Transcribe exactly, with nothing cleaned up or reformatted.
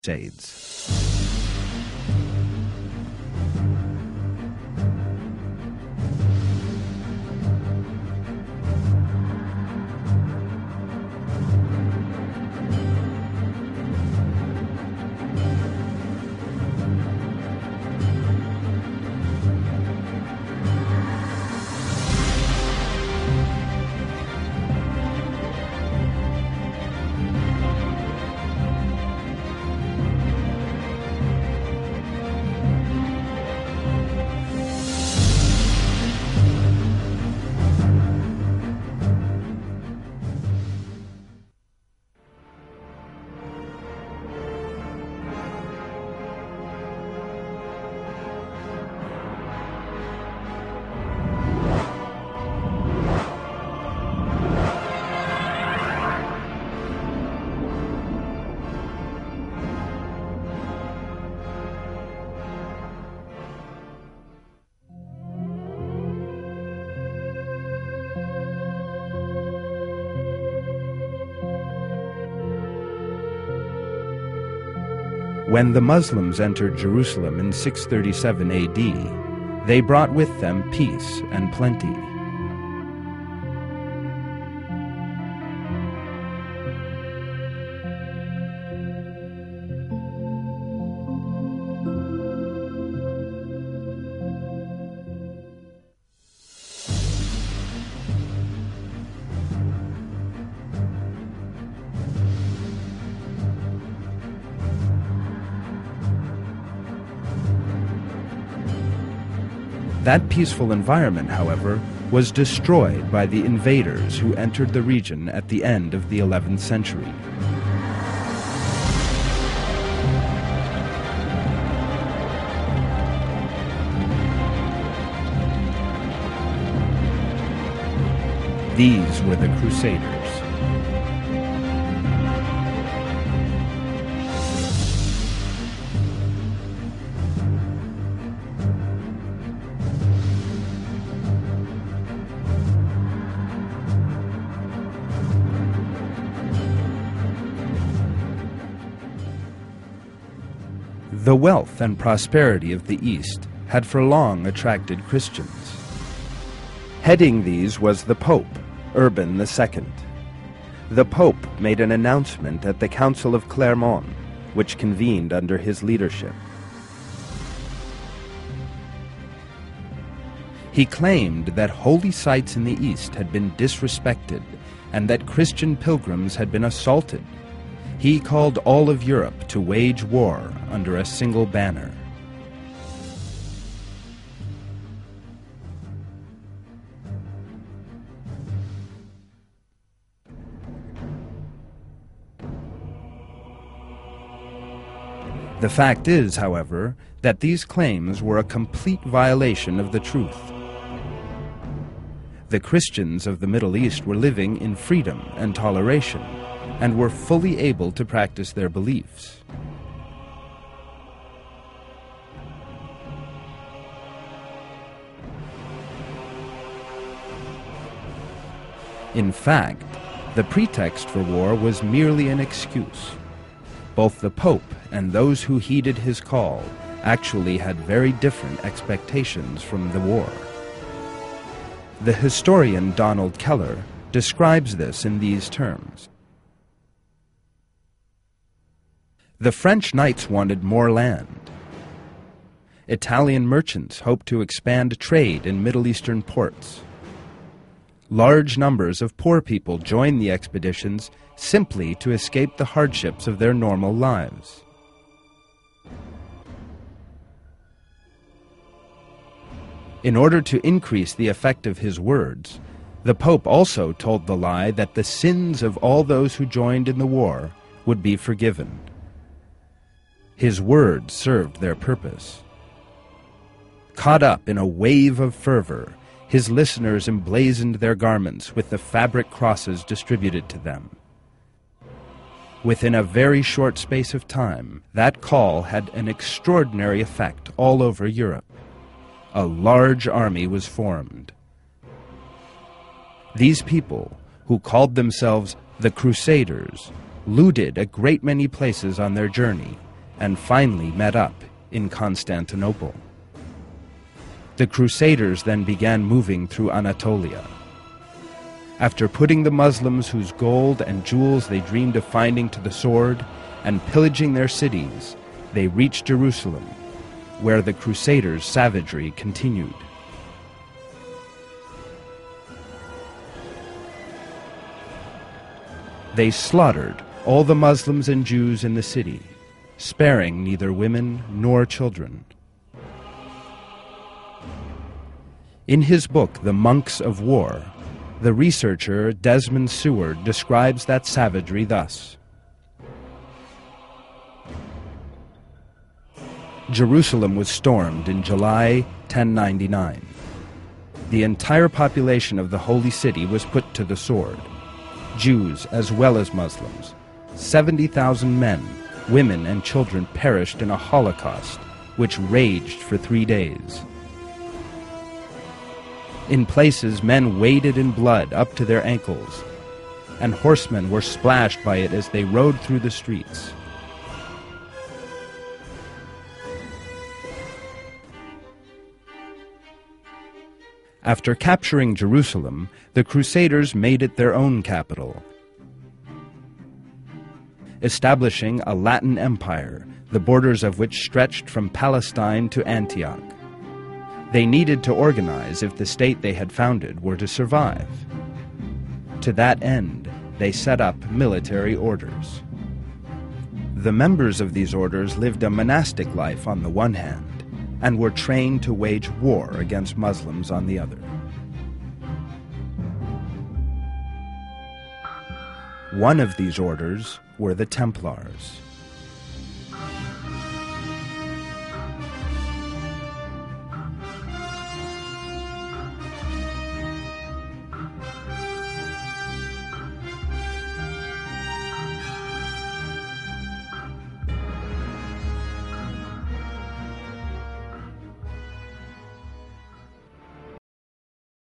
Crusades. When the Muslims entered Jerusalem in six thirty-seven A D, they brought with them peace and plenty. That peaceful environment, however, was destroyed by the invaders who entered the region at the end of the eleventh century. These were the Crusaders. The wealth and prosperity of the East had for long attracted Christians. Heading these was the Pope, Urban the Second. The Pope made an announcement at the Council of Clermont, which convened under his leadership. He claimed that holy sites in the East had been disrespected and that Christian pilgrims had been assaulted. He called all of Europe to wage war under a single banner. The fact is, however, that these claims were a complete violation of the truth. The Christians of the Middle East were living in freedom and toleration, and were fully able to practice their beliefs. In fact, the pretext for war was merely an excuse. Both the Pope and those who heeded his call actually had very different expectations from the war. The historian Donald Keller describes this in these terms. The French knights wanted more land. Italian merchants hoped to expand trade in Middle Eastern ports. Large numbers of poor people joined the expeditions simply to escape the hardships of their normal lives. In order to increase the effect of his words, the Pope also told the lie that the sins of all those who joined in the war would be forgiven. His words served their purpose. Caught up in a wave of fervor, his listeners emblazoned their garments with the fabric crosses distributed to them. Within a very short space of time, that call had an extraordinary effect all over Europe. A large army was formed. These people, who called themselves the Crusaders, looted a great many places on their journey and finally met up in Constantinople. The Crusaders then began moving through Anatolia. After putting the Muslims whose gold and jewels they dreamed of finding to the sword and pillaging their cities, they reached Jerusalem, where the Crusaders' savagery continued. They slaughtered all the Muslims and Jews in the city, sparing neither women nor children. In his book, The Monks of War, the researcher Desmond Seward describes that savagery thus. Jerusalem was stormed in July ten ninety-nine. The entire population of the Holy City was put to the sword, Jews as well as Muslims. seventy thousand men, women, and children perished in a holocaust which raged for three days. In places, men waded in blood up to their ankles, and horsemen were splashed by it as they rode through the streets. After capturing Jerusalem, the Crusaders made it their own capital, establishing a Latin empire, the borders of which stretched from Palestine to Antioch. They needed to organize if the state they had founded were to survive. To that end, they set up military orders. The members of these orders lived a monastic life on the one hand, and were trained to wage war against Muslims on the other. One of these orders were the Templars.